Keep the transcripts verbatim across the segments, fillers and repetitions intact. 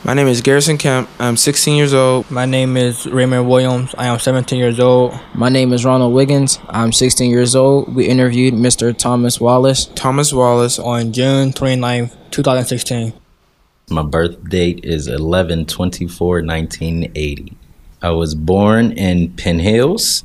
My name is Garrison Kemp. I'm sixteen years old. My name is Raymond Williams. I am seventeen years old. My name is Ronald Wiggins. I'm sixteen years old. We interviewed Mister Thomas Wallace. Thomas Wallace on June twenty-ninth, twenty sixteen. My birth date is eleven twenty-four nineteen eighty. I was born in Penn Hills.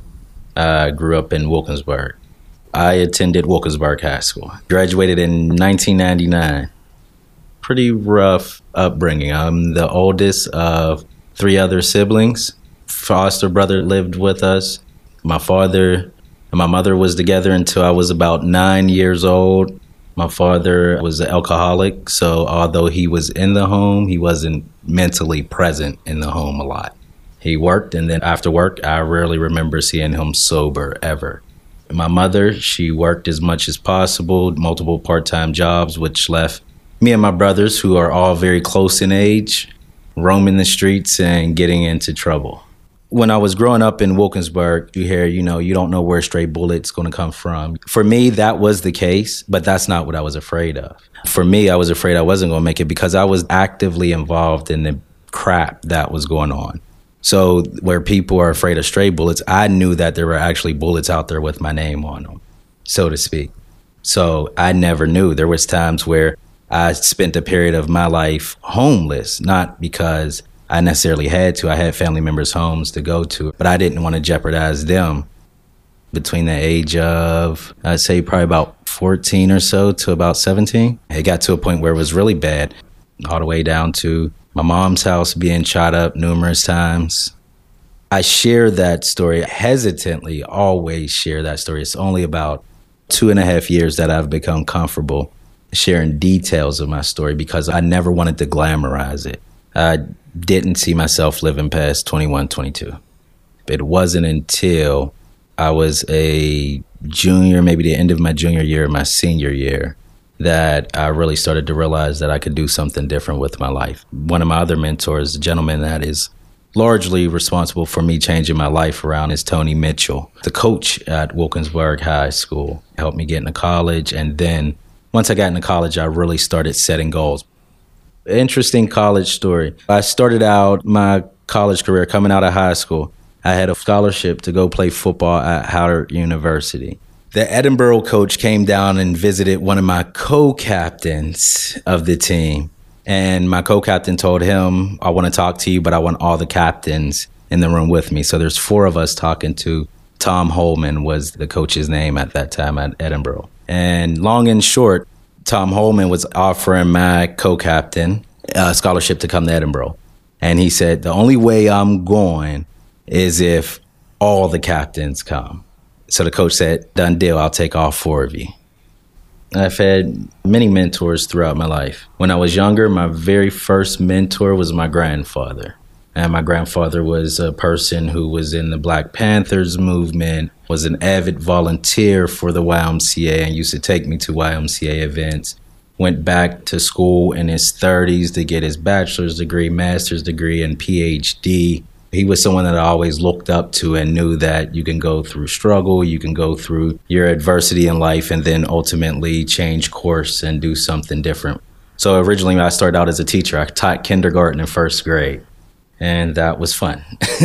I grew up in Wilkinsburg. I attended Wilkinsburg High School. Graduated in nineteen ninety-nine. Pretty rough upbringing. I'm the oldest of three other siblings. Foster brother lived with us. My father and my mother was together until I was about nine years old. My father was an alcoholic, so although he was in the home, he wasn't mentally present in the home a lot. He worked, and then after work, I rarely remember seeing him sober ever. My mother, she worked as much as possible, multiple part-time jobs, which left me and my brothers, who are all very close in age, roaming the streets and getting into trouble. When I was growing up in Wilkinsburg, you hear, you know, you don't know where a stray bullet's going to come from. For me, that was the case, but that's not what I was afraid of. For me, I was afraid I wasn't going to make it because I was actively involved in the crap that was going on. So where people are afraid of stray bullets, I knew that there were actually bullets out there with my name on them, so to speak. So I never knew. There was times where I spent a period of my life homeless, not because I necessarily had to. I had family members' homes to go to, but I didn't want to jeopardize them. Between the age of, I'd say probably about fourteen or so to about seventeen, it got to a point where it was really bad, all the way down to my mom's house being shot up numerous times. I share that story, hesitantly always share that story. It's only about two and a half years that I've become comfortable sharing details of my story because I never wanted to glamorize it. I didn't see myself living past twenty-one, twenty-two. It wasn't until I was a junior, maybe the end of my junior year, my senior year, that I really started to realize that I could do something different with my life. One of my other mentors, a gentleman that is largely responsible for me changing my life around, is Tony Mitchell. The coach at Wilkinsburg High School helped me get into college, and then once I got into college, I really started setting goals. Interesting college story. I started out my college career coming out of high school. I had a scholarship to go play football at Howard University. The Edinboro coach came down and visited one of my co-captains of the team. And my co-captain told him, I want to talk to you, but I want all the captains in the room with me. So there's four of us talking to Tom Holman was the coach's name at that time at Edinboro. And long and short, Tom Holman was offering my co-captain a scholarship to come to Edinboro. And he said, the only way I'm going is if all the captains come. So the coach said, done deal, I'll take all four of you. I've had many mentors throughout my life. When I was younger, my very first mentor was my grandfather. And my grandfather was a person who was in the Black Panthers movement, was an avid volunteer for the Y M C A and used to take me to Y M C A events. Went back to school in his thirties to get his bachelor's degree, master's degree, and P H D. He was someone that I always looked up to and knew that you can go through struggle, you can go through your adversity in life, and then ultimately change course and do something different. So originally I started out as a teacher. I taught kindergarten and first grade. And that was fun.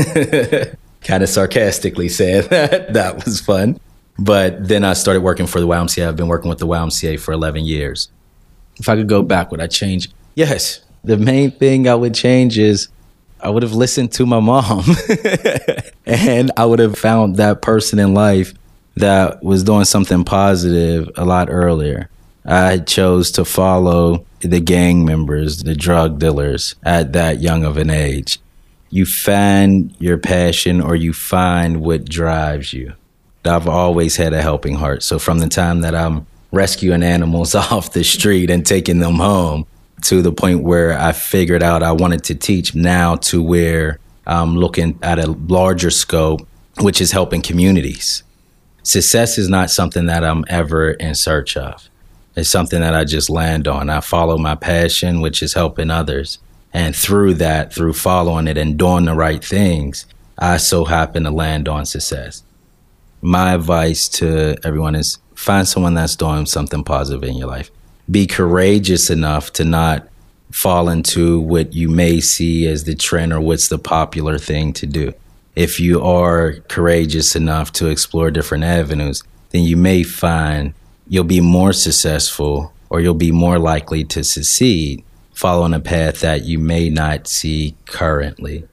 Kind of sarcastically saying that. That was fun. But then I started working for the Y M C A. I've been working with the Y M C A for eleven years. If I could go back, would I change? Yes. The main thing I would change is I would have listened to my mom. And I would have found that person in life that was doing something positive a lot earlier. I chose to follow the gang members, the drug dealers at that young of an age. You find your passion or you find what drives you. I've always had a helping heart. So from the time that I'm rescuing animals off the street and taking them home to the point where I figured out I wanted to teach, now to where I'm looking at a larger scope, which is helping communities. Success is not something that I'm ever in search of. It's something that I just land on. I follow my passion, which is helping others. And through that, through following it and doing the right things, I so happen to land on success. My advice to everyone is find someone that's doing something positive in your life. Be courageous enough to not fall into what you may see as the trend or what's the popular thing to do. If you are courageous enough to explore different avenues, then you may find you'll be more successful, or you'll be more likely to succeed following a path that you may not see currently.